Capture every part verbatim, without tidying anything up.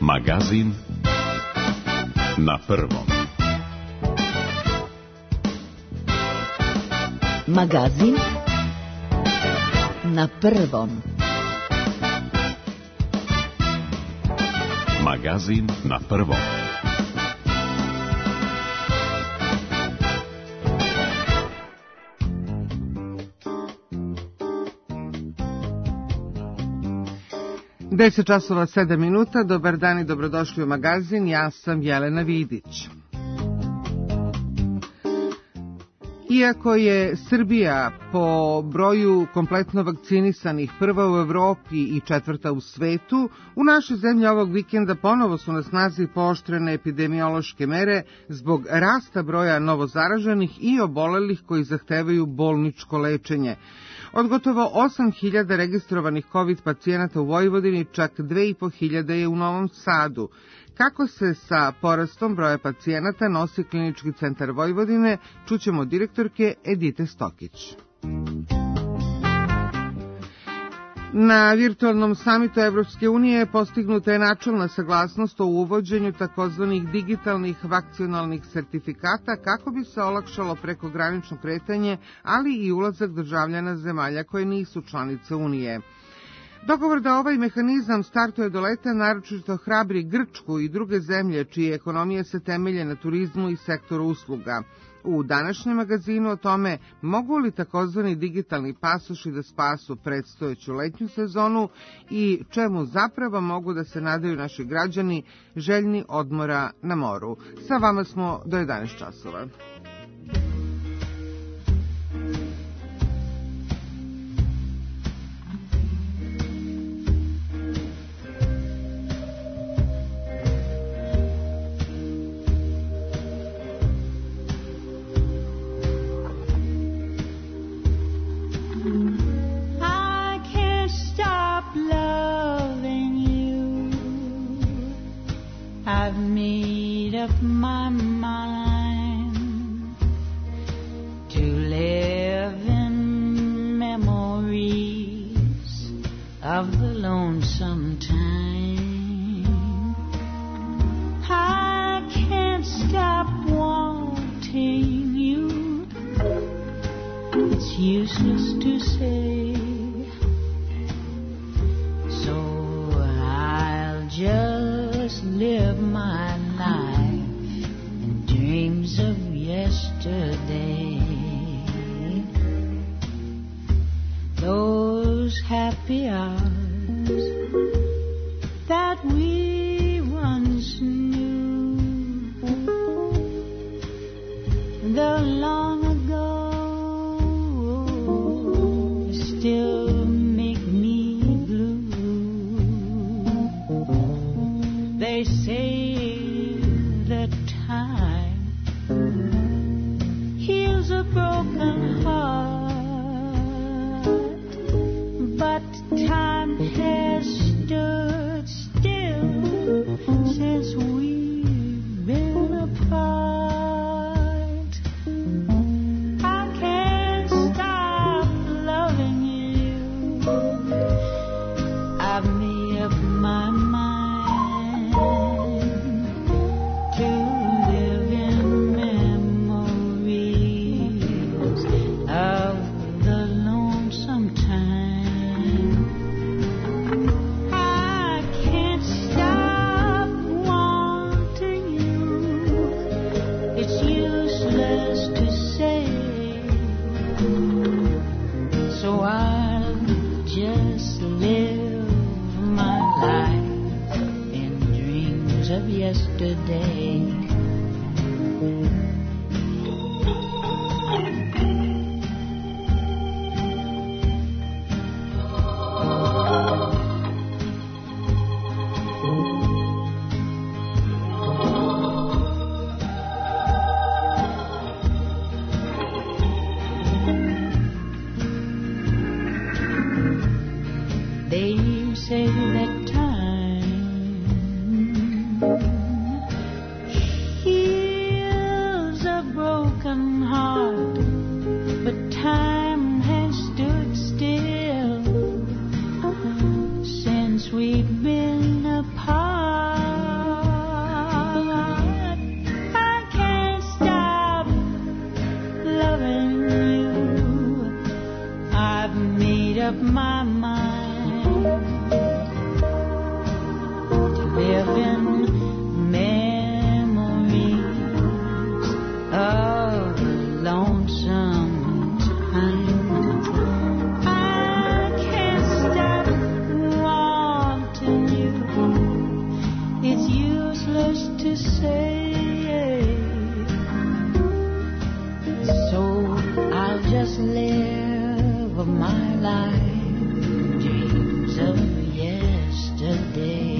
Magazin na prvom. Magazin na prvom. Magazin na prvom. deset časova sedam minuta, dobar dan i dobrodošli u magazin, ja sam Jelena Vidić. Iako je Srbija po broju kompletno vakcinisanih prva u Evropi i četvrta u svetu, u našoj zemlji ovog vikenda ponovo su na snazi pooštrene epidemiološke mere zbog rasta broja novozaraženih i obolelih koji zahtevaju bolničko lečenje. Od gotovo osam hiljada registrovanih COVID pacijenata u Vojvodini, čak dve i po hiljade je u Novom Sadu. Kako se sa porastom broja pacijenata nosi Klinički centar Vojvodine, čućemo od direktorke Edite Stokić. Na virtualnom samitu Evropske unije postignuta je načelna saglasnost o uvođenju takozvanih digitalnih vakcinalnih sertifikata kako bi se olakšalo prekogranično kretanje, ali i ulazak državljana zemalja koje nisu članice Unije. Dogovor da ovaj mehanizam startuje do leta naročito hrabri Grčku i druge zemlje čije ekonomije se temelje na turizmu i sektoru usluga. U današnjem magazinu o tome mogu li takozvani digitalni pasoši da spasu predstojeću letnju sezonu i čemu zapravo mogu da se nadaju naši građani željni odmora na moru. Sa vama smo do jedanaest časova. I've made up my mind to live in memories of the lonesome time. I can't stop wanting you. It's useless to say, so I'll just live my life in dreams of yesterday. Those happy hours that we once knew, the long ago still make me blue. They say that time heals a broken heart, but time has stood still since we've been apart. I can't stop loving you. I've made up my mind yesterday. They say that time heals of my mind to live in memories of a lonesome time. I can't stop wanting you. It's useless to say. So I'll just live my life, dreams of yesterday.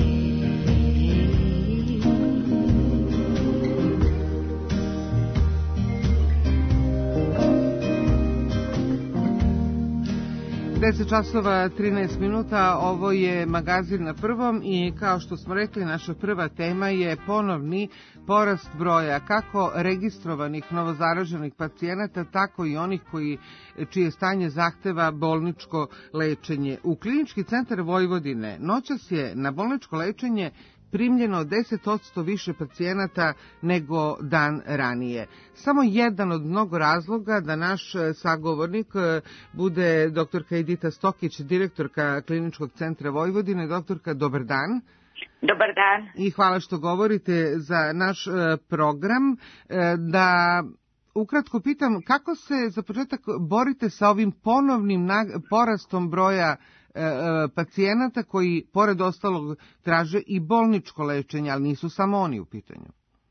deset časova trinaest minuta, ovo je magazin na prvom i kao što smo rekli, naša prva tema je ponovni porast broja kako registrovanih novozaraženih pacijenata, tako i onih koji čije stanje zahteva bolničko lečenje. U Klinički centar Vojvodine noćas je na bolničko lečenje primljeno deset posto više pacijenata nego dan ranije. Samo jedan od mnogo razloga da naš sagovornik bude doktorka Edita Stokić, direktorka Kliničkog centra Vojvodine. Doktorka, dobar dan. Dobar dan. I hvala što govorite za naš program. Da ukratko pitam, kako se za početak borite sa ovim ponovnim porastom broja pacijenata koji, pored ostalog, traže i bolničko lečenje, ali nisu samo oni u pitanju?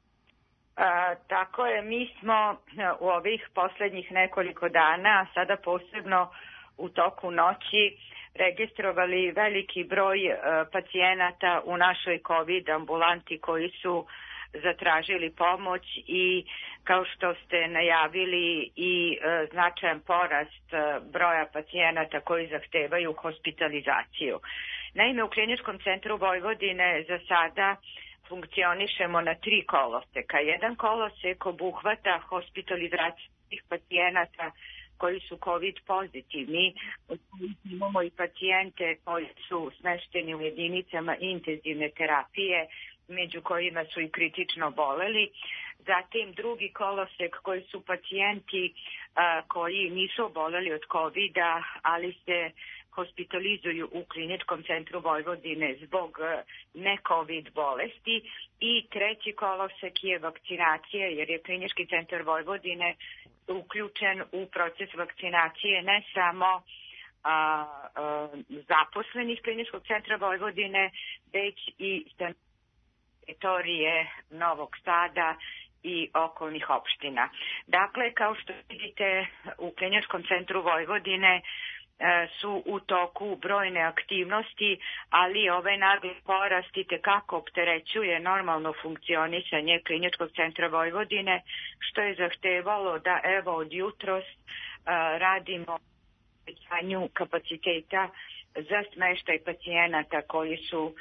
A, tako je, mi smo u ovih poslednjih nekoliko dana, sada posebno u toku noći, registrovali veliki broj pacijenata u našoj COVID ambulanti koji su zatražili pomoć i kao što ste najavili i e, značajan porast e, broja pacijenata koji zahtevaju hospitalizaciju. Naime, u Kliničkom centru Vojvodine za sada funkcionišemo na tri koloseka. Jedan kolosek obuhvata hospitalizaciju pacijenata koji su COVID pozitivni. Imamo i pacijente koji su smešteni u jedinicama intenzivne terapije, među kojima su i kritično boleli. Zatim drugi kolosek koji su pacijenti a, koji nisu oboleli od COVID-a, ali se hospitalizuju u Kliničkom centru Vojvodine zbog ne-COVID bolesti. I treći kolosek je vakcinacija, jer je Klinički centar Vojvodine uključen u proces vakcinacije ne samo A, a, zaposlenih Kliničkog centra Vojvodine, već i teritorije Novog Sada i okolnih opština. Dakle, kao što vidite, u Kliničkom centru Vojvodine e, su u toku brojne aktivnosti, ali ovaj nagli porast itekako opterećuje normalno funkcionisanje Kliničkog centra Vojvodine, što je zahtevalo da evo od jutros e, radimo povećanju kapaciteta za smeštaj pacijenata koji su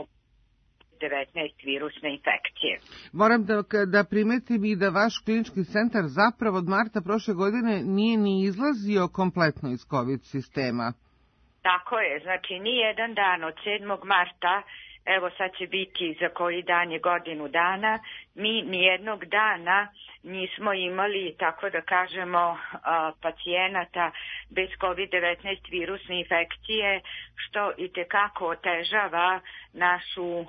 devetnaest virusne infekcije. Moram da, da primetim i da vaš klinički centar zapravo od marta prošle godine nije ni izlazio kompletno iz COVID sistema. Tako je, znači ni jedan dan od sedmog marta, evo sad će biti za koji dan je godinu dana, mi nijednog dana nismo imali, tako da kažemo, pacijenata bez COVID devetnaest virusne infekcije, što itekako otežava našu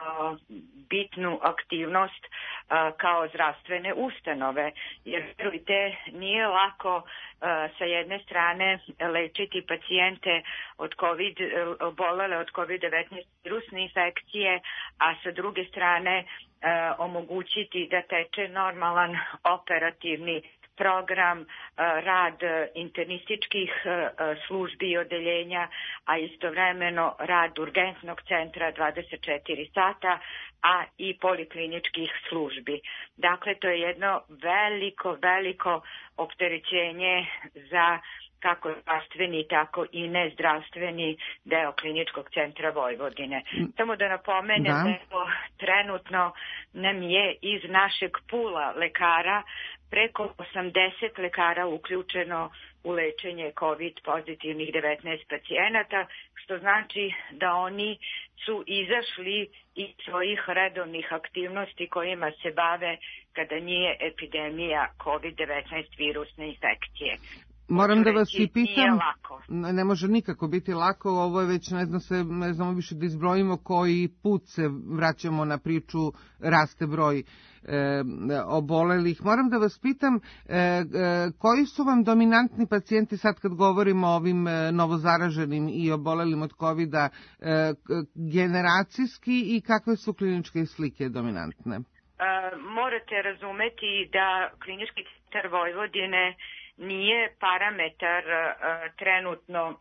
bitnu aktivnost kao zdravstvene ustanove. Jer, verujte, nije lako sa jedne strane lečiti pacijente od COVID, obolele od COVID devetnaest virusne infekcije, a sa druge strane E, omogućiti da teče normalan operativni program, e, rad internističkih e, službi i odeljenja, a istovremeno rad urgentnog centra dvadeset četiri sata, a i polikliničkih službi. Dakle, to je jedno veliko, veliko opterećenje za kako zdravstveni, tako i nezdravstveni deo Kliničkog centra Vojvodine. Samo da napomenem da, da trenutno nam je iz našeg pula lekara preko osamdeset lekara uključeno u lečenje COVID pozitivnih devetnaest pacijenata, što znači da oni su izašli iz svojih redovnih aktivnosti kojima se bave kada nije epidemija COVID devetnaest virusne infekcije. Moram da vas i pitam, lako. Ne može nikako biti lako, ovo je već, ne znam se, ne znamo više da izbrojimo koji put se vraćamo na priču, raste broj e, obolelih. Moram da vas pitam, e, e, koji su vam dominantni pacijenti sad kad govorimo o ovim e, novozaraženim i obolelim od kovida, e, generacijski i kakve su kliničke slike dominantne? E, morate razumeti da Klinički centar Vojvodine nije parametar uh, trenutno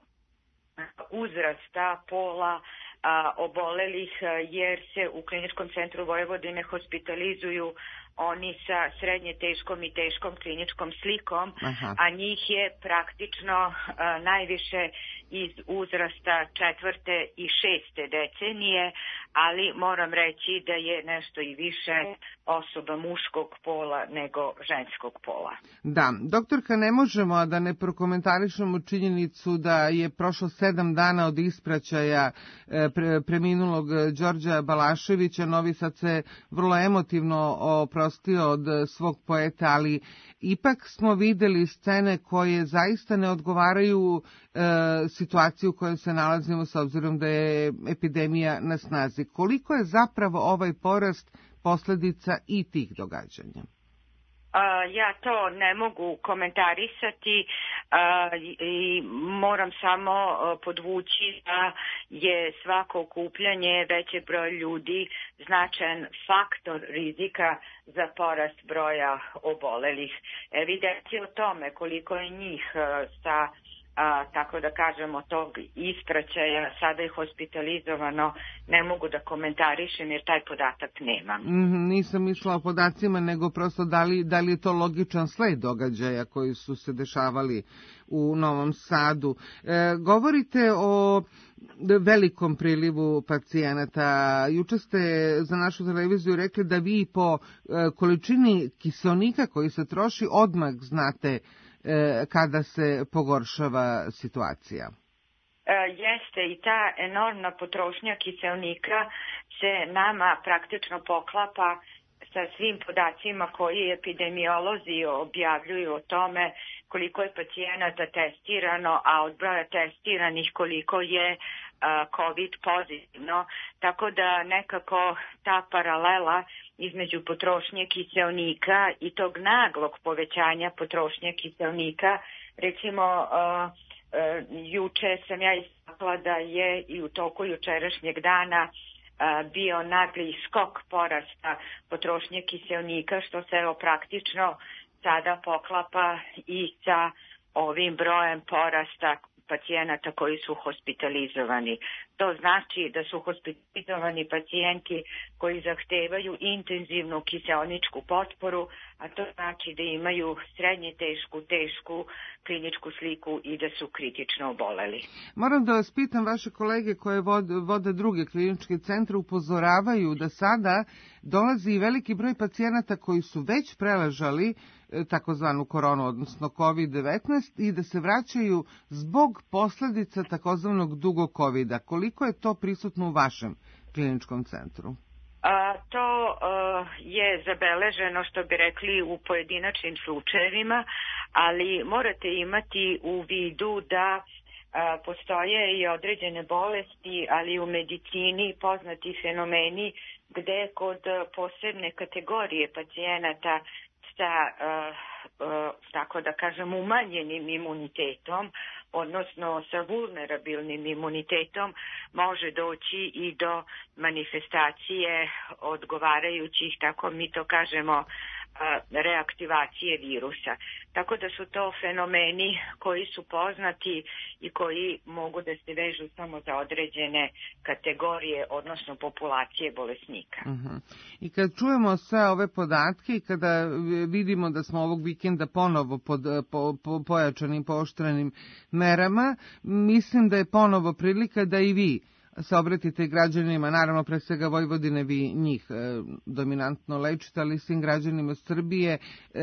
uzrasta, pola uh, obolelih, uh, jer se u Kliničkom centru Vojvodine hospitalizuju oni sa srednje teškom i teškom kliničkom slikom, Aha. a njih je praktično uh, najviše iz uzrasta četvrte i šeste decenije, ali moram reći da je nešto i više osoba muškog pola nego ženskog pola. Da, doktorka, ne možemo a da ne prokomentarišemo činjenicu da je prošlo sedam dana od ispraćaja pre, preminulog Đorđa Balaševića. Novi Sad se vrlo emotivno oprostio od svog poeta, ali ipak smo videli scene koje zaista ne odgovaraju e, situaciju u kojoj se nalazimo s obzirom da je epidemija na snazi. Koliko je zapravo ovaj porast posljedica i tih događanja? Uh, ja to ne mogu komentarisati uh, i moram samo uh, podvući da je svako okupljanje većeg broja ljudi značajan faktor rizika za porast broja obolelih. Evidencija o tome koliko je njih uh, sa A, tako da kažemo tog ispraćaja sada je hospitalizovano, ne mogu da komentarišem jer taj podatak nemam. Mm, nisam mislila o podacima, nego prosto da li, da li je to logičan sled događaja koji su se dešavali u Novom Sadu. E, govorite o velikom prilivu pacijenata. Juče ste za našu televiziju rekli da vi po e, količini kiseonika koji se troši odmah znate kada se pogoršava situacija. E, jeste i ta enormna potrošnja kiseonika se nama praktično poklapa sa svim podacima koji epidemiolozi objavljuju o tome koliko je pacijenata testirano, a od broja testiranih koliko je COVID pozitivno, tako da nekako ta paralela između potrošnje kiseonika i tog naglog povećanja potrošnje kiseonika, recimo uh, uh, juče sam ja istakla da je i u toku jučerašnjeg dana uh, bio nagli skok porasta potrošnje kiseonika, što se evo praktično sada poklapa i sa ovim brojem porasta pacijenata koji su hospitalizovani. To znači da su hospitalizovani pacijenti koji zahtevaju intenzivnu kiseoničku potporu, a to znači da imaju srednje tešku, tešku kliničku sliku i da su kritično oboleli. Moram da vas pitam, vaše kolege koje vode, vode druge kliničke centre upozoravaju da sada dolazi veliki broj pacijenata koji su već preležali takozvanu koronu, odnosno kovid devetnaest, i da se vraćaju zbog posljedica takozvanog dugog kovida. Koliko je to prisutno u vašem kliničkom centru? A, to a, je zabeleženo, što bi rekli, u pojedinačnim slučajevima, ali morate imati u vidu da a, postoje i određene bolesti, ali u medicini poznati fenomeni gde kod posebne kategorije pacijenata sa, uh, uh, tako da kažem, umanjenim imunitetom, odnosno sa vulnerabilnim imunitetom, može doći i do manifestacije odgovarajućih, tako mi to kažemo, reaktivacije virusa. Tako da su to fenomeni koji su poznati i koji mogu da se vežu samo za određene kategorije, odnosno populacije bolesnika. Uh-huh. I kad čujemo sve ove podatke i kada vidimo da smo ovog vikenda ponovo pod po, po, pojačanim, pooštrenim merama, mislim da je ponovo prilika da i vi se obratite građanima, naravno pre svega Vojvodine, vi njih e, dominantno lečite, ali svim građanima Srbije. E,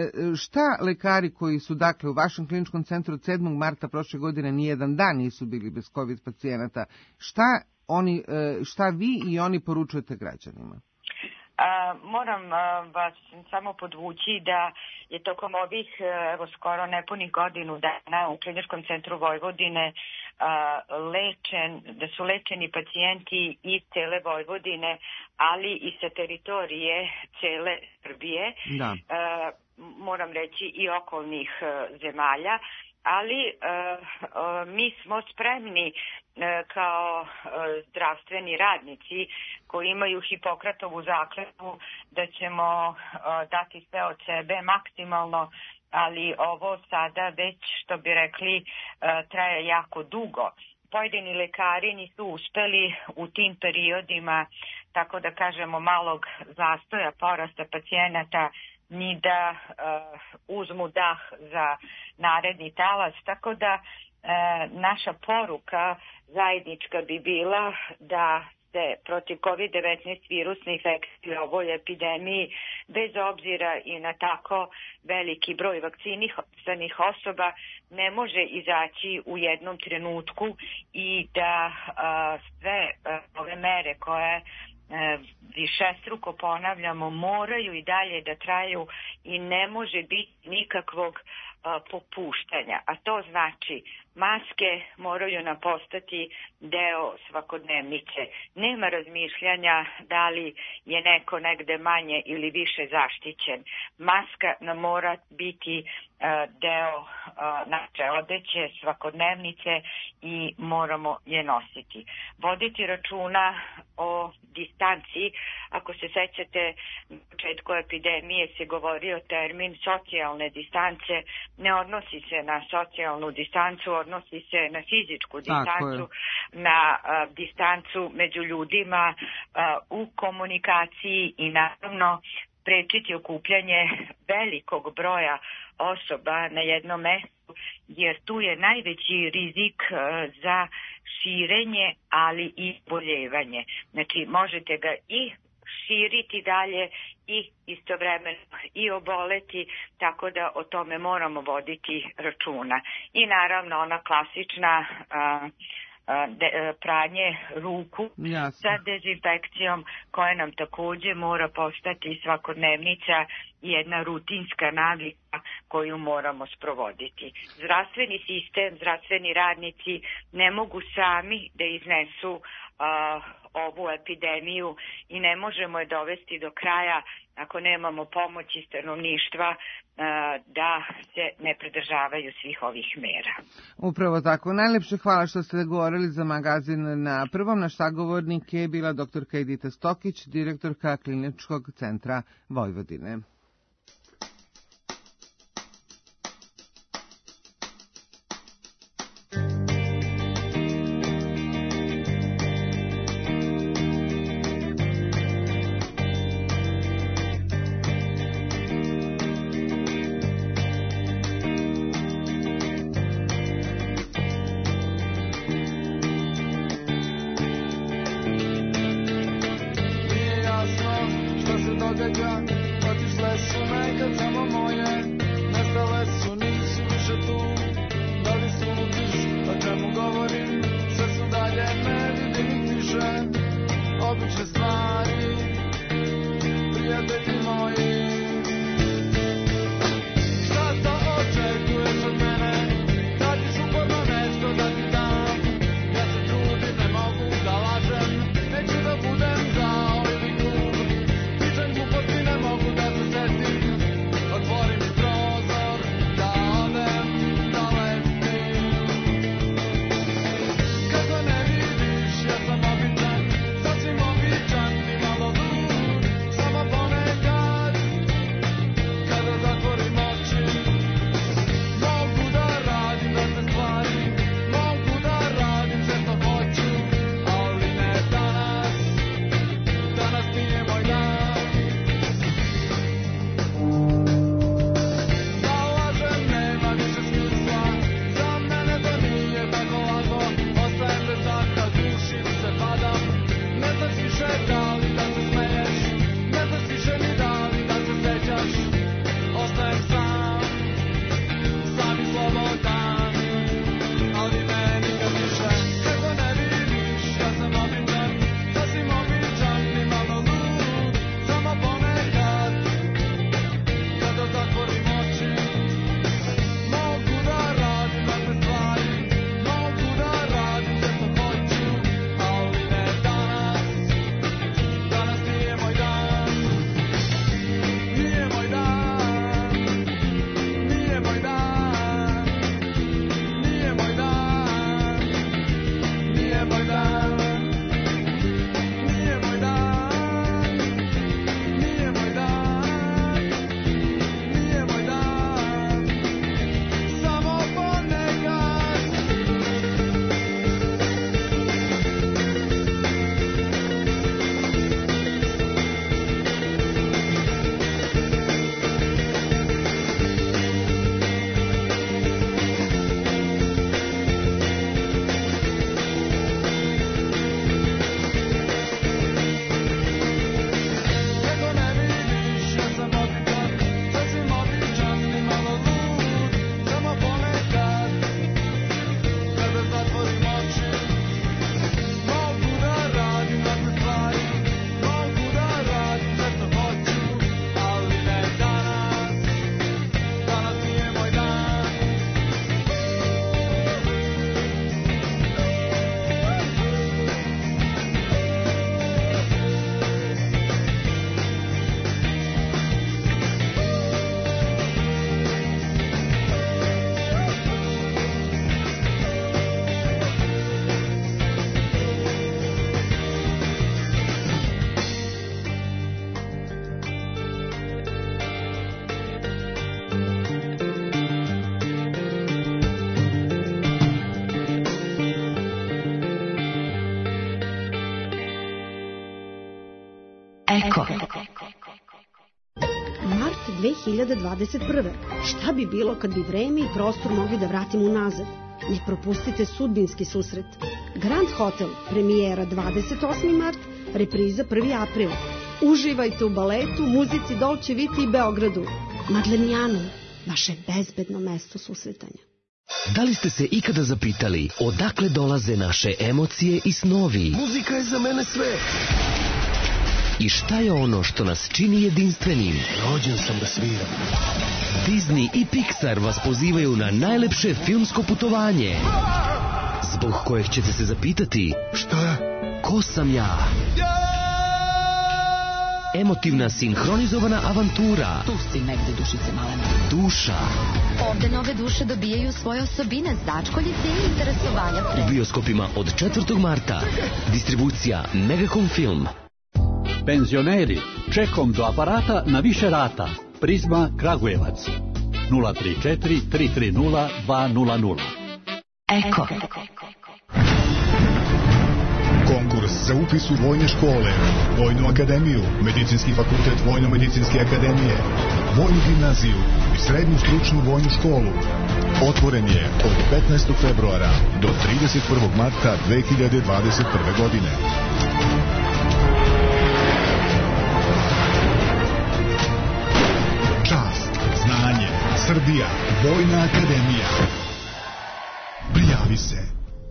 šta lekari koji su dakle u vašem kliničkom centru od sedmog marta prošle godine nijedan dan nisu bili bez COVID pacijenata, šta, oni, e, šta vi i oni poručujete građanima? A, A, moram a, vas samo podvući da je tokom ovih evo, skoro nepunih godinu dana u Kliničkom centru Vojvodine a, lečen, da su lečeni pacijenti iz cele Vojvodine, ali i sa teritorije cele Srbije, da. a, moram reći i okolnih a, zemalja, ali uh, uh, mi smo spremni uh, kao uh, zdravstveni radnici koji imaju Hipokratovu zakletvu da ćemo uh, dati sve od sebe maksimalno, ali ovo sada već, što bi rekli, uh, traje jako dugo. Pojedini lekari nisu uspeli u tim periodima, tako da kažemo, malog zastoja porasta pacijenata ni da uh, uzmu dah za naredni talas, tako da uh, naša poruka zajednička bi bila da se protiv kovid devetnaest virusne infekcije u ovoj epidemiji, bez obzira i na tako veliki broj vakcinisanih osoba, ne može izaći u jednom trenutku i da uh, sve uh, ove mere koje višestruko ponavljamo moraju i dalje da traju i ne može biti nikakvog a, popuštanja, a to znači maske moraju nam postati deo svakodnevnice. Nema razmišljanja da li je neko negde manje ili više zaštićen. Maska nam mora biti a, deo a, naše odeće, svakodnevnice i moramo je nositi. Voditi računa o distanci. Ako se sećate, na početku epidemije se govorio termin socijalne distance. Ne odnosi se na socijalnu distancu, odnosi se na fizičku distancu, na a, distancu među ljudima a, u komunikaciji i naravno sprečiti okupljanje velikog broja osoba na jednom mestu, jer tu je najveći rizik a, za širenje, ali i boljevanje. Znači, možete ga i širiti dalje i istovremeno i oboleti, tako da o tome moramo voditi računa. I naravno ona klasična a, a, de, pranje ruku Jasne. sa dezinfekcijom, koja nam takođe mora postati svakodnevnica i jedna rutinska navika koju moramo sprovoditi. Zdravstveni sistem, zdravstveni radnici ne mogu sami da iznesu uh, ovu epidemiju i ne možemo je dovesti do kraja ako nemamo pomoći stanovništva uh, da se ne pridržavaju svih ovih mera. Upravo tako. Najlepše hvala što ste govorili za magazin Na prvom. Naš sagovornik je bila doktorka Edita Stokić, direktorka Kliničkog centra Vojvodine. Otišla hiljade dvadeset prve. Šta bi bilo kad bi vreme i prostor mogli da vratimo unazad? Ne propustite sudbinski susret. Grand Hotel, premijera dvadeset osmi mart, repriza prvi april. Uživajte u baletu, muzici Dolce Vita i Beogradu. Madlenijanu, vaše bezbedno mesto susretanja. Da li ste se ikada zapitali odakle dolaze naše emocije i snovi? Muzika je za mene sve. I šta je ono što nas čini jedinstvenim? Rođen sam da sviram. Disney i Pixar vas pozivaju na najlepše filmsko putovanje, zbog kojeg ćete se zapitati: šta? Ko sam ja? Emotivna sinhronizovana avantura. Tu si negde, dušice malena. Duša. Ovde nove duše dobijaju svoje osobine, začkoljice i interesovanja pre. U bioskopima od četvrtog marta. Distribucija Megacom Film. Penzioneri, čekom do aparata na više rata. Prizma Kragujevac. nula tri četiri tri tri nula dva nula nula. Eko. Konkurs za upis u vojne škole, Vojnu akademiju, Medicinski fakultet Vojno-medicinske akademije, Vojnu gimnaziju i Srednju stručnu vojnu školu. Otvoren je od petnaestog februara do trideset prvog marta dve hiljade dvadeset prve godine. Čast, znanje, Srbija, Vojna akademija. Prijavi se.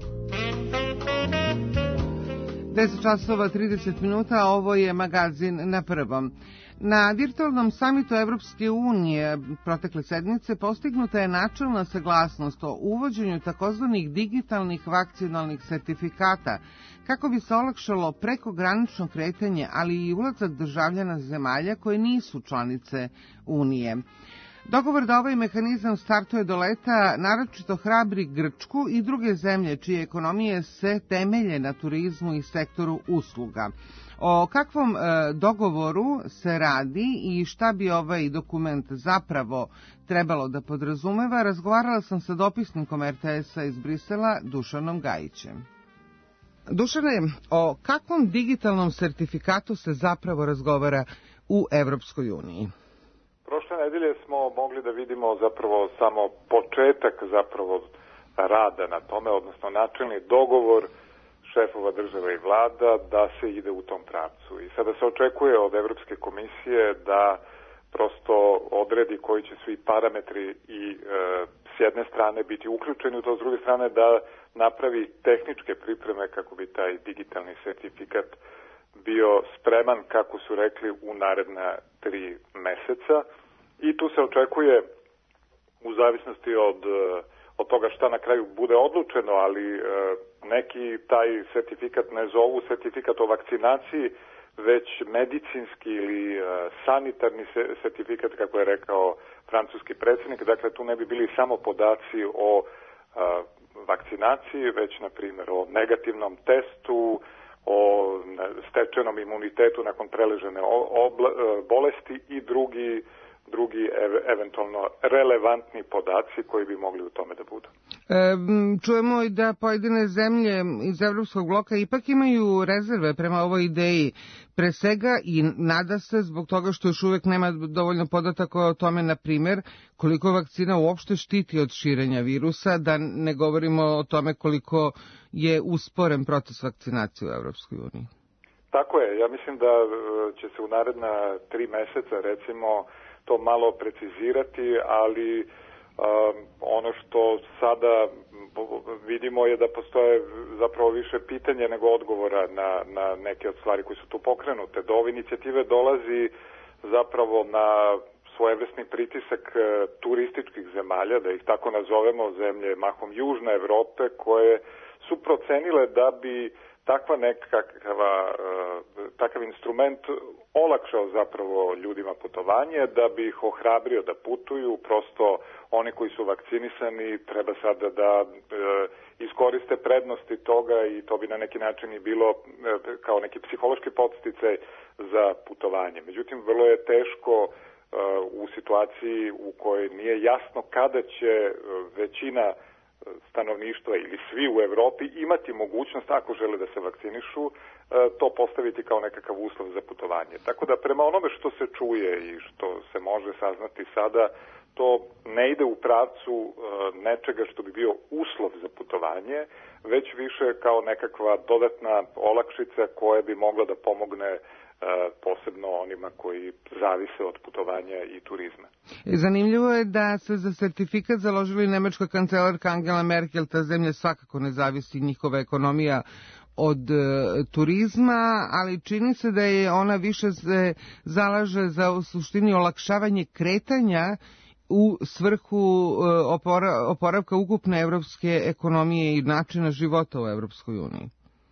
deset časova trideset minuta, ovo je magazin Na prvom. Na virtualnom samitu Evropske unije protekle sedmice postignuta je načelna saglasnost o uvođenju takozvanih digitalnih vakcinalnih sertifikata kako bi se olakšalo prekogranično kretanje, ali i ulazak državljana zemalja koje nisu članice Unije. Dogovor da ovaj mehanizam startuje do leta naročito hrabri Grčku i druge zemlje čije ekonomije se temelje na turizmu i sektoru usluga. O kakvom e, dogovoru se radi i šta bi ovaj dokument zapravo trebalo da podrazumeva, razgovarala sam sa dopisnikom er te es-a iz Brisela, Dušanom Gajićem. Dušane, o kakvom digitalnom sertifikatu se zapravo razgovara u Evropskoj uniji? Prošle nedelje smo mogli da vidimo zapravo samo početak zapravo rada na tome, odnosno načelni dogovor šefova država i vlada da se ide u tom pravcu. I sada se očekuje od Evropske komisije da prosto odredi koji će svi parametri i e, s jedne strane biti uključeni u to, s druge strane da napravi tehničke pripreme kako bi taj digitalni sertifikat bio spreman, kako su rekli, u naredna tri meseca. I tu se očekuje, u zavisnosti od, od toga šta na kraju bude odlučeno, ali e, neki taj sertifikat ne zovu sertifikat o vakcinaciji, već medicinski ili e, sanitarni sertifikat, kako je rekao francuski predsjednik. Dakle, tu ne bi bili samo podaci o e, vakcinaciji, već, na primjer, o negativnom testu, o stečenom imunitetu nakon preležene obla, bolesti i drugi drugi ev- eventualno relevantni podaci koji bi mogli u tome da budu. E, čujemo i da pojedine zemlje iz Evropskog bloka ipak imaju rezerve prema ovoj ideji, pre svega i nada se zbog toga što još uvek nema dovoljno podataka o tome, na primjer, koliko vakcina uopšte štiti od širenja virusa, da ne govorimo o tome koliko je usporen proces vakcinacije u Evropskoj uniji. Tako je, ja mislim da će se u naredna tri meseca, recimo, to malo precizirati, ali um, ono što sada vidimo je da postoje zapravo više pitanja nego odgovora na, na neke od stvari koje su tu pokrenute. Do ove inicijative dolazi zapravo na svojevrsni pritisak turističkih zemalja, da ih tako nazovemo, zemlje mahom Južne Evrope, koje su procenile da bi takva nekakva, takav instrument olakšao zapravo ljudima putovanje, da bi ih ohrabrio da putuju. Prosto oni koji su vakcinisani treba sada da e, iskoriste prednosti toga i to bi na neki način i bilo e, kao neki psihološki podsticaj za putovanje. Međutim, vrlo je teško e, u situaciji u kojoj nije jasno kada će većina stanovništva ili svi u Evropi imati mogućnost, ako žele da se vakcinišu, to postaviti kao nekakav uslov za putovanje. Tako da prema onome što se čuje i što se može saznati sada, to ne ide u pravcu nečega što bi bio uslov za putovanje, već više kao nekakva dodatna olakšica koja bi mogla da pomogne posebno onima koji zavise od putovanja i turizma. Zanimljivo je da se za sertifikat založili nemačka kancelarka Angela Merkel, ta zemlja svakako ne zavisi njihova ekonomija od e, turizma, ali čini se da je ona više se zalaže za u suštini olakšavanje kretanja u svrhu e, opora, oporavka ukupne evropske ekonomije i načina života u Evropskoj uniji.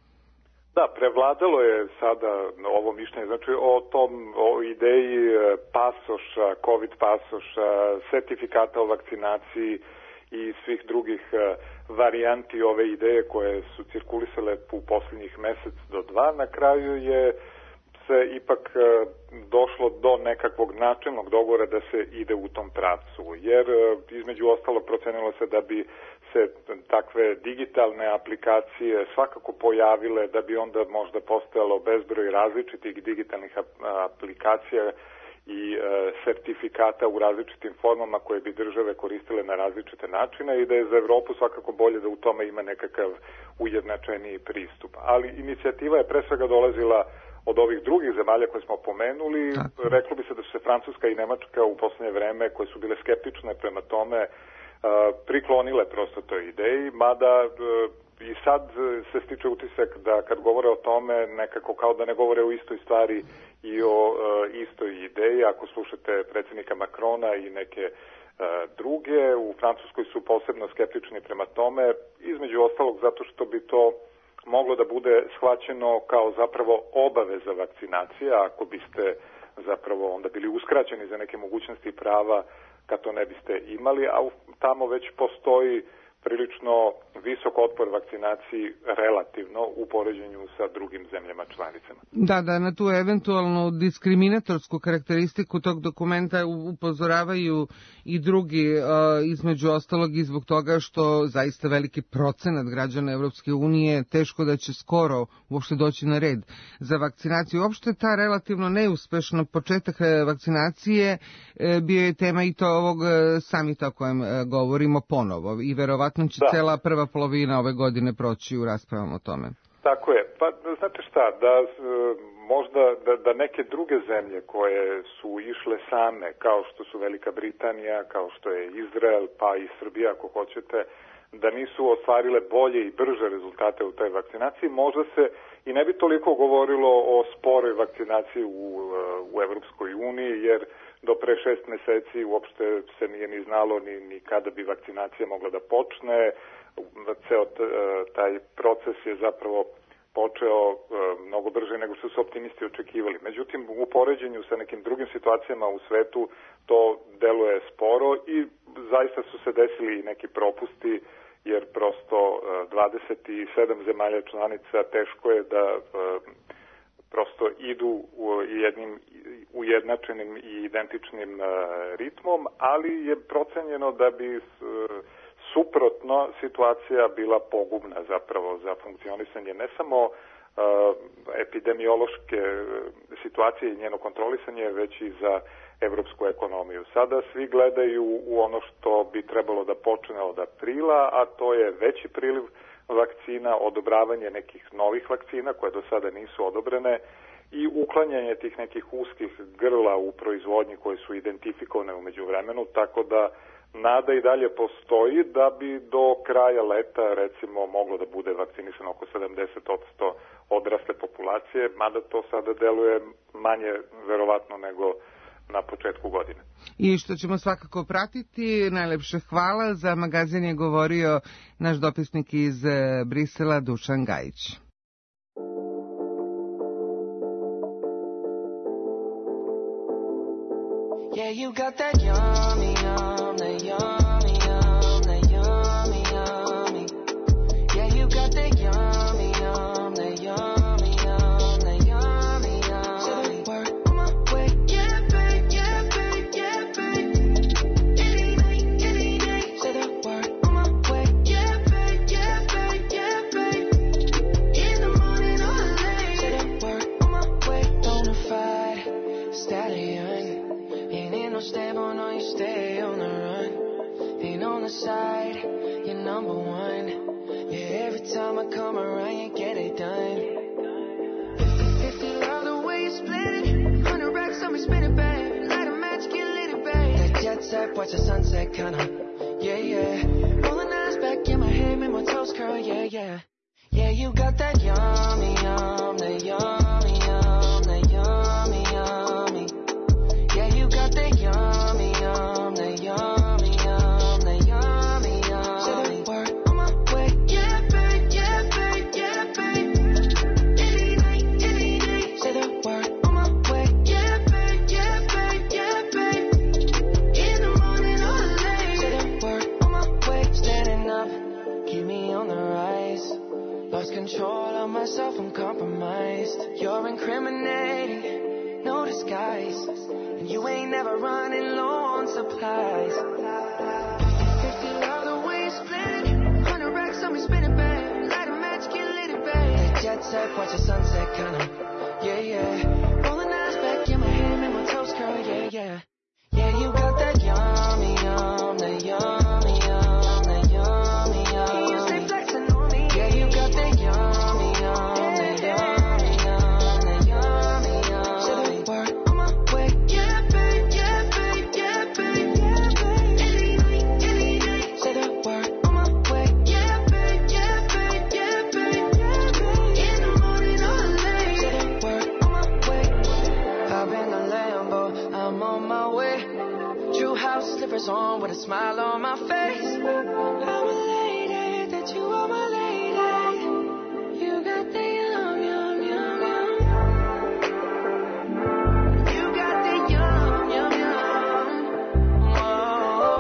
Da, prevladalo je sada ovo mišljenje, znači o tom, o ideji pasoša, COVID pasoša, sertifikata o vakcinaciji i svih drugih varijanti ove ideje koje su cirkulisale u posljednjih mesec do dva. Na kraju je se ipak došlo do nekakvog načelnog dogovora da se ide u tom pravcu, jer između ostalo procenilo se da bi se takve digitalne aplikacije svakako pojavile, da bi onda možda postojalo bezbroj različitih digitalnih aplikacija i sertifikata u različitim formama koje bi države koristile na različite načine i da je za Evropu svakako bolje da u tome ima nekakav ujednačeniji pristup. Ali inicijativa je pre svega dolazila od ovih drugih zemalja koje smo pomenuli. Tako. Reklo bi se da su se Francuska i Nemačka u poslednje vreme, koje su bile skeptične prema tome, priklonile prosto toj ideji, mada i sad se stiče utisak da kad govore o tome nekako kao da ne govore o istoj stvari i o istoj ideji. Ako slušate predsjednika Macrona i neke druge, u Francuskoj su posebno skeptični prema tome, između ostalog zato što bi to moglo da bude shvaćeno kao zapravo obaveza vakcinacije, ako biste zapravo onda bili uskraćeni za neke mogućnosti i prava kad to ne biste imali, a tamo već postoji prilično visok otpor vakcinaciji relativno u poređenju sa drugim zemljama članicama. Da, da, na tu eventualnu diskriminatorsku karakteristiku tog dokumenta upozoravaju i drugi, između ostalog i zbog toga što zaista veliki procenat građana Evropske unije teško da će skoro uopšte doći na red za vakcinaciju. Uopšte ta relativno neuspešna početak vakcinacije bio je tema i to ovog samita o kojem govorimo ponovo i verovatno će da. Cela prva polovina ove godine proći u raspravama o tome. Tako je. Pa znate šta, da možda da, da neke druge zemlje koje su išle same, kao što su Velika Britanija, kao što je Izrael, pa i Srbija ako hoćete, da nisu ostvarile bolje i brže rezultate u toj vakcinaciji, možda se i ne bi toliko govorilo o sporoj vakcinaciji u, u Evropskoj uniji, jer do pre šest meseci uopšte se nije ni znalo ni, ni kada bi vakcinacija mogla da počne. Ceo taj proces je zapravo počeo mnogo brže nego što su optimisti očekivali. Međutim, u poređenju sa nekim drugim situacijama u svetu to deluje sporo i zaista su se desili neki propusti, jer prosto dvadeset sedam zemalja članica teško je da prosto idu u jednim ujednačenim i identičnim ritmom, ali je procenjeno da bi suprotno situacija bila pogubna zapravo za funkcionisanje ne samo epidemiološke situacije i njeno kontrolisanje, već i za evropsku ekonomiju. Sada svi gledaju u ono što bi trebalo da počne od aprila, a to je veći priliv vakcina, odobravanje nekih novih vakcina koje do sada nisu odobrene i uklanjanje tih nekih uskih grla u proizvodnji koje su identifikovane u međuvremenu, tako da nada i dalje postoji da bi do kraja leta recimo moglo da bude vakcinisano oko sedamdeset posto odrasle populacije, mada to sada deluje manje verovatno nego na početku godine. I što ćemo svakako pratiti, najlepše hvala. Za magazin je govorio naš dopisnik iz Brisela Dušan Gajić. Yeah, you got that yummy, yum, that yummy, yum, that yummy, yummy. Yeah, you got that yummy, yum, that yummy, yum, that yummy, yummy. Work on my way, yeah, babe, yeah, babe, yeah, babe. Any night, any day. Say the word on my way, yeah, Every time I come around, you get it done. fifty fifty, love the way you split it. Hundred racks on me, spin it back. Light a match, get lit it back. That jet set, watch the sunset, kinda. Yeah, yeah. Rolling eyes back in my head, make my toes curl, yeah, yeah. Yeah, you got that yummy, yum, that yummy, yum, that yummy, yummy. Yeah, you got that yummy, yum, that yummy, yum, that yummy, yummy. Say the word on my way, yeah, babe, yeah, babe, yeah, babe. Any night, any night. Say the word on my way, yeah, babe, yeah, babe, yeah, babe. In the morning or late. Say the word on my way, standing up, keep me on the rise. Lost control of myself, I'm compromised. You're incriminating, no disguise. And you ain't never running low on supplies. fifty love the way you split it. Hundred racks on me, spin it back. Light a match, get lit it back. That jet set, watch the sunset, kinda. Yeah, yeah. Rolling eyes back in my head, make my toes curl, yeah, yeah. Yeah, you got that yummy, yum, that yummy, yum, that yummy, yum. Can you stay flexing on me? Yeah, you got that yummy, yum, that yummy, yum, that yummy, yum. Say the word on my way, yeah, babe, yeah, babe, yeah, babe, yeah, babe. Any night, any night. Say the word on my way, yeah, babe, yeah, babe, yeah, babe, yeah, babe. In the morning or late. Say the word on my way. Hop in the Lambo, I'm on my way. True house slippers on with a smile on my face. I'm elated that you are my lady. You got the yum, yum, yum, yum. You got the yum, yum, yum. Whoa.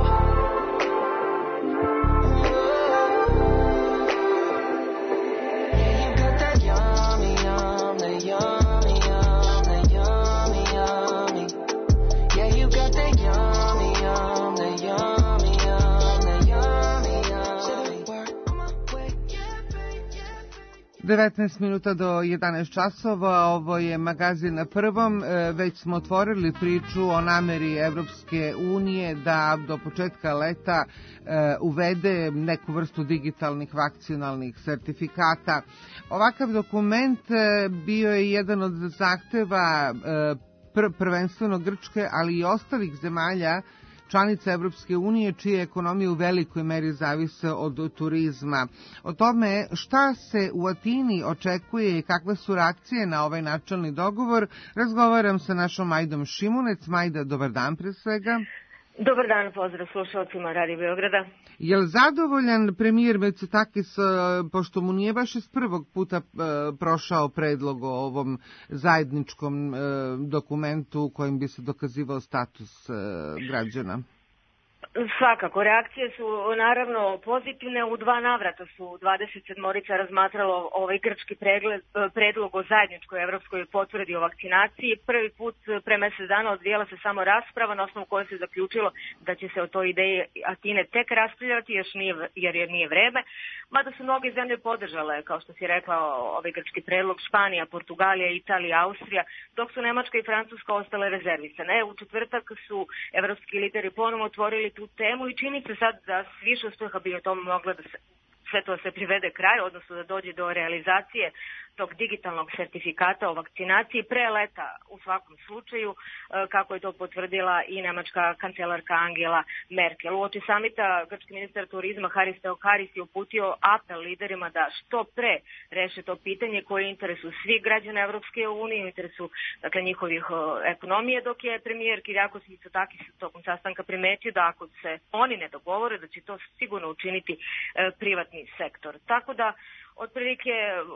Yeah, you got that yummy, yum, that yummy, yum, that yummy, yummy. Yeah, you got that yummy, yum, that yummy, yum, that yummy, yum. Say the word on my way, yeah, babe, yeah, babe. devetnaest minuta do jedanaest časova, ovo je magazin na prvom. E, Već smo otvorili priču o nameri Evropske unije da do početka leta e, uvede neku vrstu digitalnih vakcinalnih sertifikata. Ovakav dokument e, bio je jedan od zahteva e, pr prvenstveno Grčke, ali i ostalih zemalja članica Evropske unije, čije ekonomije u velikoj meri zavise od turizma. O tome šta se u Atini očekuje i kakve su reakcije na ovaj načelni dogovor, razgovaram sa našom Majdom Šimunec. Majda, dobar dan pre svega. Dobar dan, pozdrav slušalcima Radio Beograda. Je li zadovoljan premijer Mitsotakis, pošto mu nije baš iz prvog puta prošao predlog o ovom zajedničkom dokumentu kojim bi se dokazivao status građana? Svakako, reakcije su naravno pozitivne. U dva navrata su dvadeset sedmorica razmatralo ovaj grčki pregled, predlog o zajedničkoj evropskoj potvrdi o vakcinaciji. Prvi put pre mesec dana odvijela se samo rasprava na osnovu koje se zaključilo da će se o toj ideji Atine tek raspravljati, još nije, jer je nije vreme. Mada su mnoge zemlje podržale, kao što si rekla, ovaj grčki predlog, Španija, Portugalija, Italija, Austrija, dok su Nemačka i Francuska ostale rezervisane. U četvrtak su evropski lideri ponovo otvorili tu temu i čini se sad da s više uspeha bi o tome mogla da se sve to se privede kraju, odnosno da dođe do realizacije tog digitalnog sertifikata o vakcinaciji pre leta u svakom slučaju, kako je to potvrdila i nemačka kancelarka Angela Merkel. Uoči samita grčki ministar turizma Haris Theokaris je uputio apel liderima da što pre reše to pitanje koje je interesu svih građana Evropske unije, u interesu dakle, njihovih ekonomije, dok je premijer Kyriakos Mitsotakis tokom sastanka primetio da ako se oni ne dogovore, da će to sigurno učiniti privatni sektor. Tako da otprilike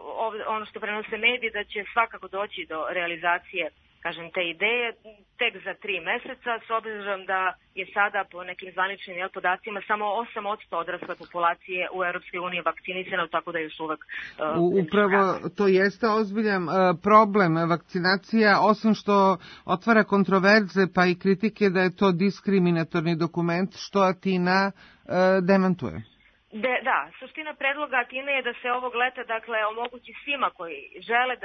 ono što prenose mediji da će svakako doći do realizacije, kažem, te ideje tek za tri meseca, s obzirom da je sada po nekim zvaničnim podacima samo osam posto odrasle populacije u Europskoj uniji vakcinisano, tako da je još uvek... Uh, Upravo to jeste ozbiljan uh, problem vakcinacija, osim što otvara kontroverze pa i kritike da je to diskriminatorni dokument, što Atina uh, demantuje. De, da, suština predloga Atine je da se ovog leta dakle omogući svima koji žele da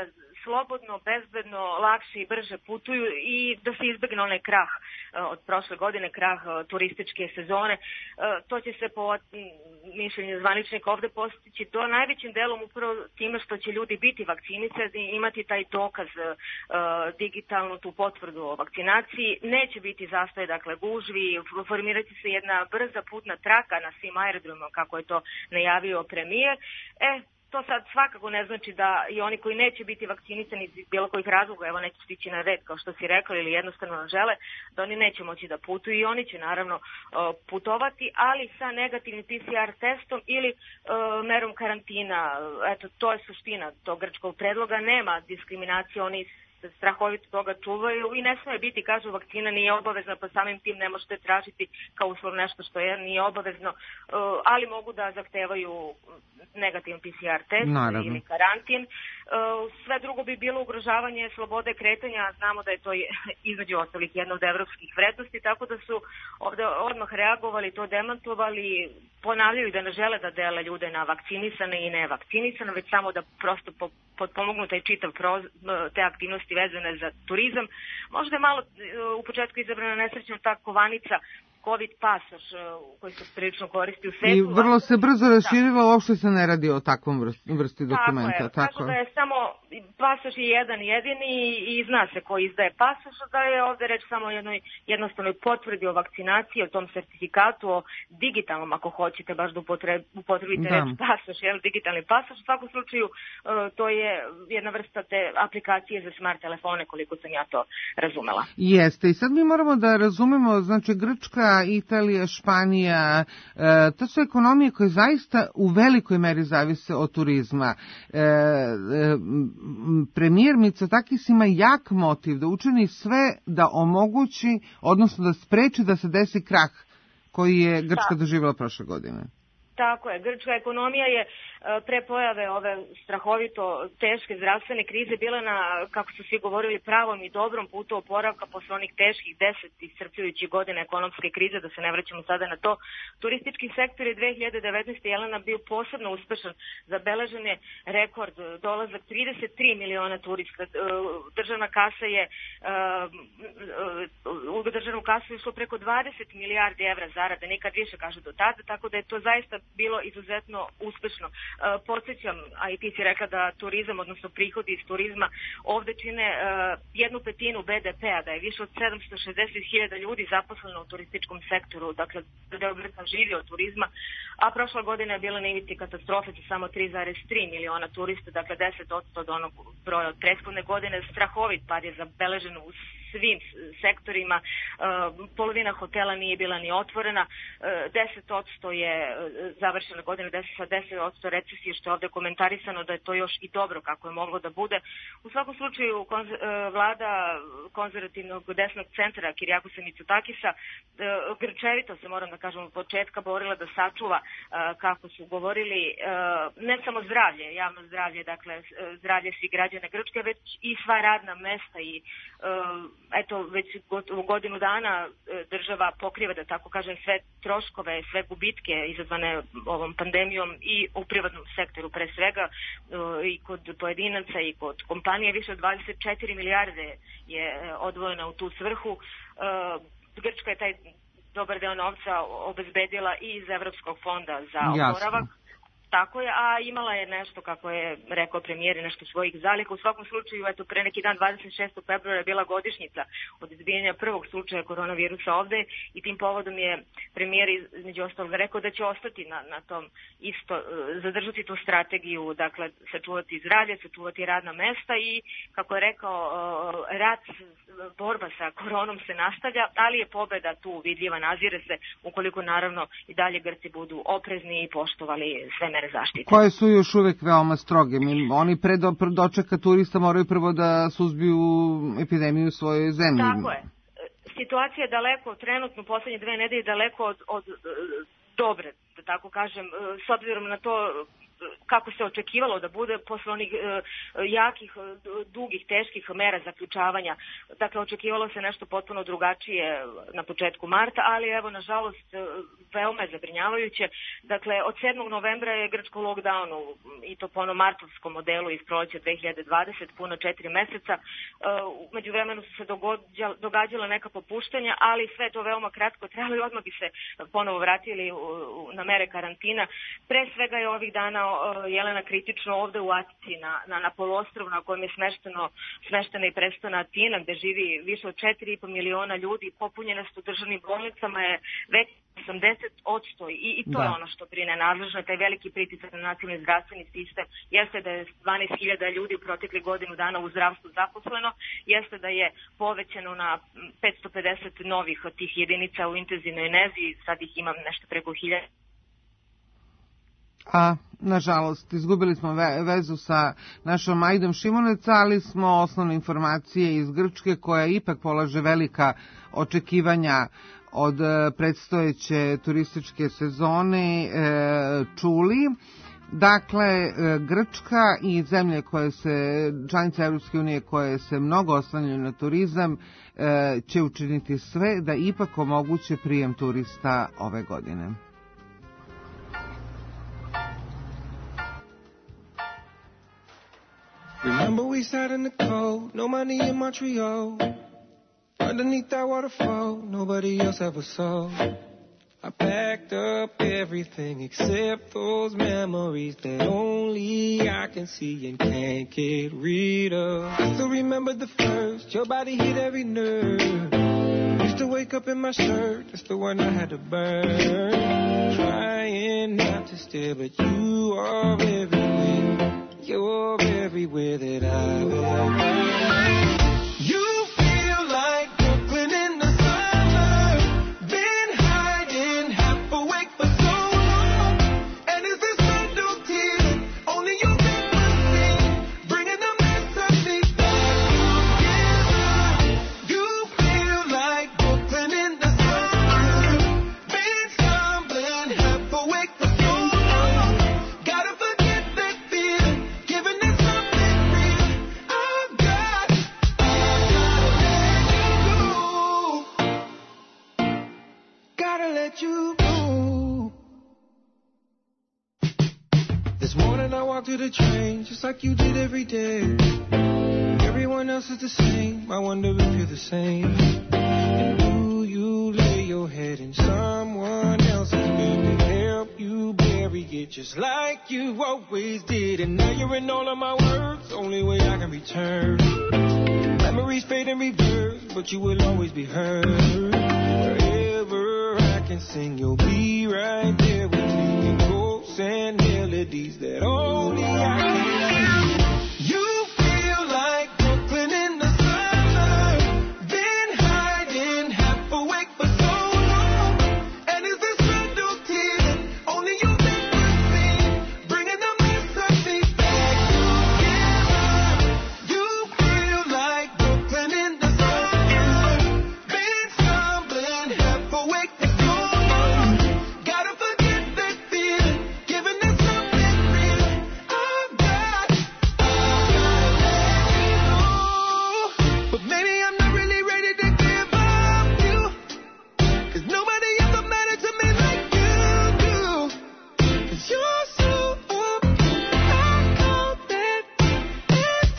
slobodno, bezbedno, lakše i brže putuju i da se izbegne onaj krah od prošle godine, krah turističke sezone. To će se po mišljenju zvaničnika ovde postići do najvećim delom upravo time što će ljudi biti vakcinisani i imati taj dokaz, digitalnu tu potvrdu o vakcinaciji. Neće biti zastoje, dakle, gužvi, formirati se jedna brza putna traka na svim aerodromima, kako je to najavio premijer. E, to sad svakako ne znači da i oni koji neće biti vakcinisani iz bilo kojih razloga, evo neće stići na red, kao što si rekao, ili jednostavno ne žele, da oni neće moći da putuju i oni će naravno putovati, ali sa negativnim P C R testom ili uh, merom karantina. Eto, to je suština tog grčkog predloga. Nema diskriminacije, oni strahovito toga čuvaju i ne smije biti, kažu, vakcina nije obavezna, pa samim tim ne možete tražiti kao uslov nešto što je nije obavezno, ali mogu da zahtevaju negativan P C R test Naravno. ili karantin. Sve drugo bi bilo ugrožavanje slobode kretanja, znamo da je to između ostalih jedna od evropskih vrednosti, tako da su ovde odmah reagovali, to demantovali, ponavljaju da ne žele da dele ljude na vakcinisane i nevakcinisane, već samo da prosto potpomognu taj čitav proz, te aktivnosti vezane za turizam. Možda je malo u početku izabrana nesrećna ta kovanica COVID pasoš koji se prilično koristi u svetu. I vrlo se brzo raširila, uopšte se ne radi o takvom vrsti dokumenta. Tako je, tako da je samo pasoš je jedan jedini i zna se ko izdaje pasoš, da je ovde reč samo o jednoj jednostavnoj potvrdi o vakcinaciji, o tom sertifikatu, o digitalnom, ako hoćete baš da upotrebite da. reč pasoš, jel, digitalni pasoš. U svakom slučaju to je jedna vrsta te aplikacije za smart telefone, koliko sam ja to razumela. Jeste, i sad mi moramo da razumemo, znači Grčka, Italija, Španija, e, to su ekonomije koje zaista u velikoj meri zavise od turizma. E, e, premijer Mitsotakis ima jak motiv da učini sve da omogući, odnosno da spreči da se desi krah koji je Grčka doživjela prošle godine. Tako je, grčka ekonomija je pre pojave ove strahovito teške zdravstvene krize bila na, kako su svi govorili, pravom i dobrom putu oporavka posle onih teških deset iscrpljujućih godina ekonomske krize, da se ne vraćamo sada na to. Turistički sektor je dve hiljade devetnaeste. Jelena bio posebno uspešan, zabeležen je rekord, dolazak trideset tri miliona turista, državna kasa je, u državnu kasu je išlo preko dvadeset milijardi evra zarade, nikad više, kaže, do tada, tako da je to zaista bilo izuzetno uspešno. Podsjećam, a i ti si rekla da turizam, odnosno prihodi iz turizma ovde čine jednu petinu B D P-a, da je više od sedamsto šezdeset hiljada ljudi zaposleno u turističkom sektoru, dakle deo Grčka živi od turizma, a prošla godina je bila na ivici katastrofe sa samo tri zarez tri miliona turista, dakle deset posto od onog broja od prethodne godine. Strahovit pad je zabeležen u svim sektorima, polovina hotela nije bila ni otvorena, deset posto je završena godina sa deset posto recesije, što je ovde komentarisano da je to još i dobro kako je moglo da bude. U svakom slučaju vlada konzervativnog desnog centra Kirijakosa Mitsotakisa grčevito se, moram da kažem, od početka borila da sačuva, kako su govorili, ne samo zdravlje, javno zdravlje, dakle zdravlje svih građana Grčke, već i sva radna mesta i eto, već godinu dana država pokriva, da tako kažem, sve troškove, sve gubitke izazvane ovom pandemijom i u privatnom sektoru pre svega, i kod pojedinaca i kod kompanije. Više od dvadeset četiri milijarde je odvojena u tu svrhu. Grčka je taj dobar deo novca obezbedila i iz Evropskog fonda za oporavak. Tako je, a imala je nešto, kako je rekao premijer, nešto svojih zaliha. U svakom slučaju, eto, pre neki dan, dvadeset šestog februara je bila godišnjica od izbijanja prvog slučaja koronavirusa ovde i tim povodom je premijer između ostalog rekao da će ostati na, na tom isto, zadržati tu strategiju, dakle, sačuvati zdravlje, sačuvati radna mesta i, kako je rekao, rat, borba sa koronom se nastavlja, ali je pobeda tu vidljiva, nazire se, ukoliko naravno i dalje Grci budu oprezni i poštovali sve mere zaštite. Koje su još uvek veoma stroge. Oni pre dočeka turista moraju prvo da suzbiju epidemiju u svojoj zemlji. Tako je. Situacija je daleko, trenutno poslednje dve nedelje daleko od, od dobre, da tako kažem, s obzirom na to kako se očekivalo da bude posle onih jakih, dugih, teških mera zaključavanja. Dakle, očekivalo se nešto potpuno drugačije na početku marta, ali evo, nažalost, veoma je zabrinjavajuće. Dakle, od sedmog novembra je Grčko lockdownu, i to po onom martovskom modelu iz proleća dve hiljade dvadesete, puno četiri meseca. Među vremenu su se događala, događala neka popuštanja, ali sve to veoma kratko trajalo i odmah bi se ponovo vratili na mere karantina. Pre svega je ovih dana Jelena kritično ovde u Atici, na, na, na poluostrvu na kojem je smešteno, smeštena i prestona Atina, gde živi više od četiri i po miliona ljudi, popunjene su državnim bolnicama je već osamdeset posto i, i to da. je ono što brine nadležno, taj veliki pritisak na nacionalni zdravstveni sistem. Jeste da je dvanaest hiljada ljudi u protekli godinu dana u zdravstvu zaposleno, jeste da je povećano na petsto pedeset novih od tih jedinica u intenzivnoj nezi, sad ih imam nešto preko hiljada. A, nažalost, izgubili smo ve- vezu sa našom Majdom Šimunec, ali smo osnovne informacije iz Grčke, koja ipak polaže velika očekivanja od predstojeće turističke sezone, e, čuli. Dakle, Grčka i zemlje koje se, članice Evropske unije koje se mnogo oslanjaju na turizam, e, će učiniti sve da ipak omoguće prijem turista ove godine. Remember we sat in the cold, no money in Montreal. Underneath that waterfall, nobody else ever saw. I packed up everything except those memories that only I can see and can't get rid of. I still remember the first, your body hit every nerve. Used to wake up in my shirt, that's the one I had to burn. Trying not to stare, but you are everywhere. You're everywhere that I've ever been. You feel like Brooklyn in the summer. Been hiding, half awake for so long. And is this subtlety only you can see? Bringing the mess of me back together. You feel like Brooklyn in the summer. Been stumbling, half awake for so long. Gotta forget that feeling. Giving it something real, I've got, I've gotta let you go. Gotta let you go. This morning I walked to the train, just like you did every day. Everyone else is the same, I wonder if you're the same. And do you lay your head in someone else's bed and help you bury it just like you always did? And now you're in all of my words, only way I can return. Memories fade in reverse, but you will always be heard. Wherever I can sing, you'll be right there with me in quotes and melodies that only I can sing. You feel like Brooklyn in the summer. Been hiding, half awake for so long. And is this subtlety only you can see? Bringing the mess of me back together. You feel like Brooklyn in the summer. Been stumbling, half awake for so long. Gotta forget that feeling, giving it something real. I've got, I've gotta let you know. But maybe I'm not really ready to give up you. Cause nobody ever mattered to me like you do. Cause you're so up, I call that it's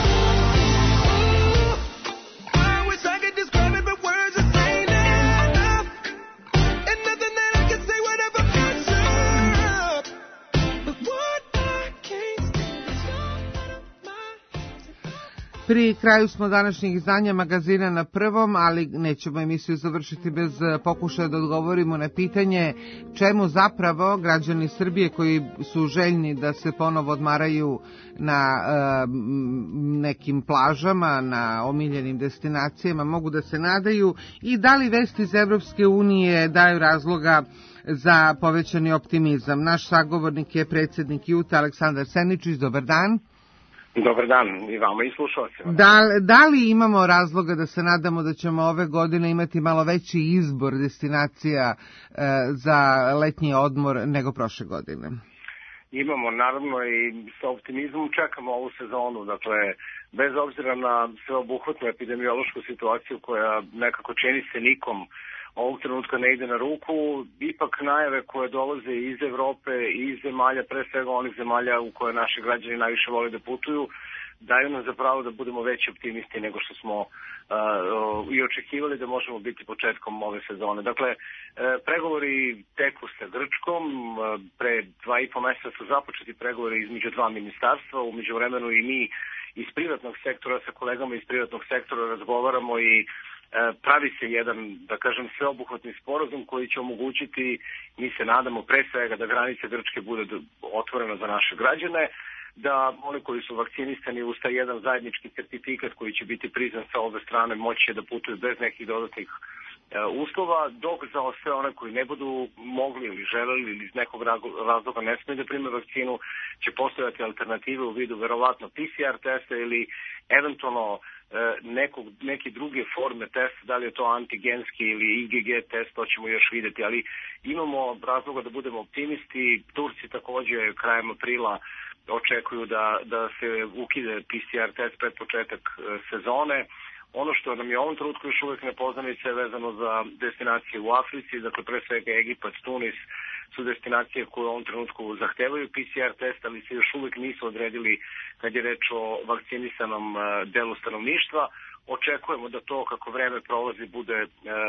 I wish I could describe it, but words just ain't enough. And nothing that I can say would ever catch up. But what I can't stand is you're out of my hands. Pri kraju smo današnjeg izdanja magazina Na prvom, ali nećemo emisiju završiti bez pokušaja da odgovorimo na pitanje čemu zapravo građani Srbije koji su željni da se ponovo odmaraju na e, nekim plažama, na omiljenim destinacijama mogu da se nadaju i da li vesti iz Evropske unije daju razloga za povećani optimizam. Naš sagovornik je predsjednik Jute Aleksandar Seničić. Dobar dan. Dobar dan i vama i slušalcima. Da, da li imamo razloga da se nadamo da ćemo ove godine imati malo veći izbor destinacija e, za letnji odmor nego prošle godine? Imamo, naravno, i sa optimizmom čekamo ovu sezonu. Dakle, bez obzira na sveobuhvatnu epidemiološku situaciju koja nekako čini se nikom ovog trenutka ne ide na ruku, ipak najave koje dolaze iz Evrope i iz zemalja, pre svega onih zemalja u koje naši građani najviše vole da putuju, daju nam zapravo da budemo veći optimisti nego što smo uh, i očekivali da možemo biti početkom ove sezone. Dakle, uh, pregovori teku sa Grčkom, uh, pre dva i po meseca su započeti pregovori između dva ministarstva, u međuvremenu i mi iz privatnog sektora sa kolegama iz privatnog sektora razgovaramo i pravi se jedan, da kažem, sveobuhvatni sporazum koji će omogućiti, mi se nadamo pre svega da granica Grčke bude otvorena za naše građane, da oni koji su vakcinisani uz taj jedan zajednički certifikat koji će biti priznan sa obe strane moći da putuju bez nekih dodatnih uslova, dok za sve one koji ne budu mogli ili želeli ili iz nekog razloga ne smiju da prime vakcinu, će postojati alternative u vidu verovatno P C R testa ili eventualno nekog, neke druge forme testa, da li je to antigenski ili I G G test, to ćemo još vidjeti, ali imamo razloga da budemo optimisti. Turci takođe krajem aprila očekuju da, da se ukide P C R test pred početak sezone. Ono što nam je u ovom trenutku još uvijek nepoznanica je vezano za destinacije u Africi, dakle pre svega Egipat, Tunis su destinacije koje u ovom trenutku zahtevaju P C R test, ali se još uvijek nisu odredili kad je reč o vakcinisanom delu stanovništva. Očekujemo da to kako vreme prolazi bude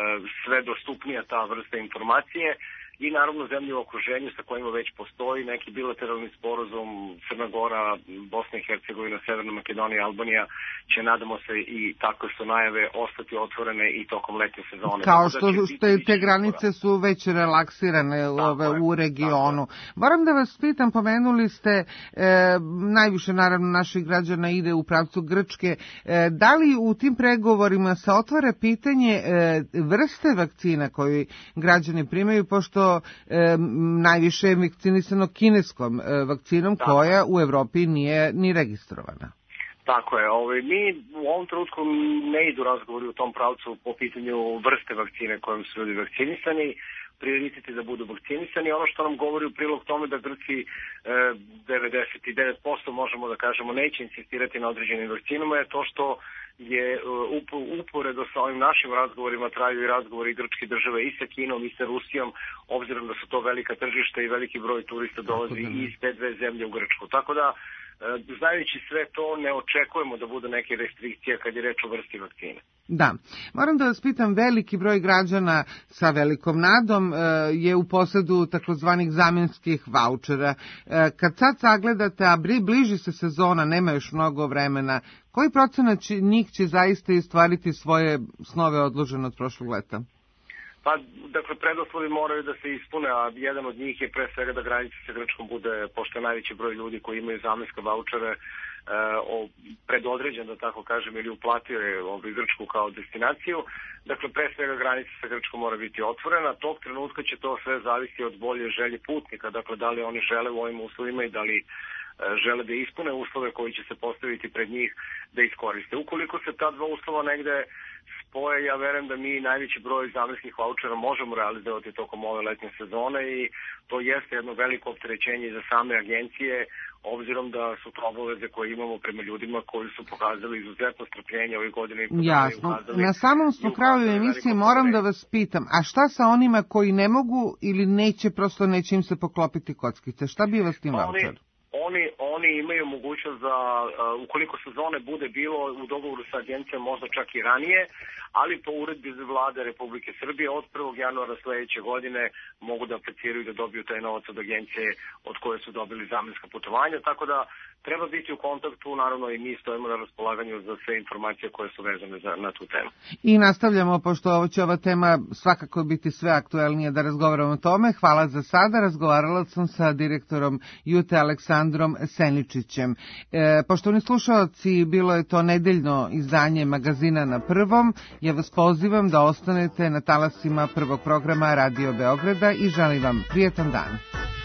sve dostupnija ta vrsta informacije i naravno zemlje u okruženju sa kojima već postoji neki bilateralni sporazum, Crna Gora, Bosna i Hercegovina, Severna Makedonija, Albanija će, nadamo se, i takve su najave, ostati otvorene i tokom letnje sezone. Kao što ste, te granice su već relaksirane ove, u regionu. Moram da vas pitam, pomenuli ste, e, najviše naravno naših građana ide u pravcu Grčke, e, da li u tim pregovorima se otvara pitanje e, vrste vakcina koju građani primaju, pošto E, najviše je vakcinisano kineskom e, vakcinom da. koja u Evropi nije ni registrovana. Tako je. Ovaj, mi u ovom trenutku ne idu razgovori u tom pravcu po pitanju vrste vakcine kojom su ljudi vakcinisani. Prioritet je da budu vakcinisani. Ono što nam govori u prilog tome da Grci e, devedeset devet posto možemo da kažemo neće insistirati na određenim vakcinama je to što je uporedo sa ovim našim razgovorima traju i razgovori grčke države i sa Kinom i sa Rusijom, obzirom da su to velika tržišta i veliki broj turista dolazi iz te dve zemlje u Grčku. Tako da, znajući sve to, ne očekujemo da bude neke restrikcije kad je reč o vrsti vakcine. Da, moram da vas pitam, veliki broj građana sa velikom nadom je u posedu takozvanih zamenskih vaučera. Kad sad sagledate, a bliži se sezona, nema još mnogo vremena, koji procenat njih će zaista istvariti svoje snove odložene od prošlog leta? Pa, dakle, preduslovi moraju da se ispune, a jedan od njih je pre svega da granica sa Grčkom bude, pošto je najveći broj ljudi koji imaju zamenske vaučere, o, predodređen, da tako kažem, ili uplatio je ovaj Grčku kao destinaciju. Dakle, pre svega granica sa Grčkom mora biti otvorena. Tog trenutka će to sve zavisi od bolje želje putnika, dakle, da li oni žele u ovim uslovima i da li žele da ispune uslove koji će se postaviti pred njih da iskoriste. Ukoliko se ta dva uslova negde spoje, ja verujem da mi najveći broj zamenskih vaučera možemo realizovati tokom ove letnje sezone i to jeste jedno veliko opterećenje za same agencije, obzirom da su to obaveze koje imamo prema ljudima koji su pokazali izuzetno strpljenje ovih godine. Jasno. Na samom smo kraju emisije moram da vas pitam, a šta sa onima koji ne mogu ili neće, prosto neće im se poklopiti kockice? Šta bi vas tim vaučer? Oni, oni imaju mogućnost da, uh, ukoliko sezone bude bilo u dogovoru sa agencijom, možda čak i ranije, ali po uredbi za vlade Republike Srbije od prvog januara sledeće godine mogu da apliciraju da dobiju taj novac od agencije od koje su dobili zamenska putovanja, tako da treba biti u kontaktu, naravno i mi stojimo na raspolaganju za sve informacije koje su vezane za, na tu temu. I nastavljamo, pošto ovo će ova tema svakako biti sve aktuelnije da razgovaramo o tome. Hvala za sada, razgovarala sam sa direktorom Jute Aleksandrom Seničićem. E, poštovani slušalci, bilo je to nedeljno izdanje magazina Na prvom. Ja vas pozivam da ostanete na talasima prvog programa Radio Beograda i želim vam prijetan dan.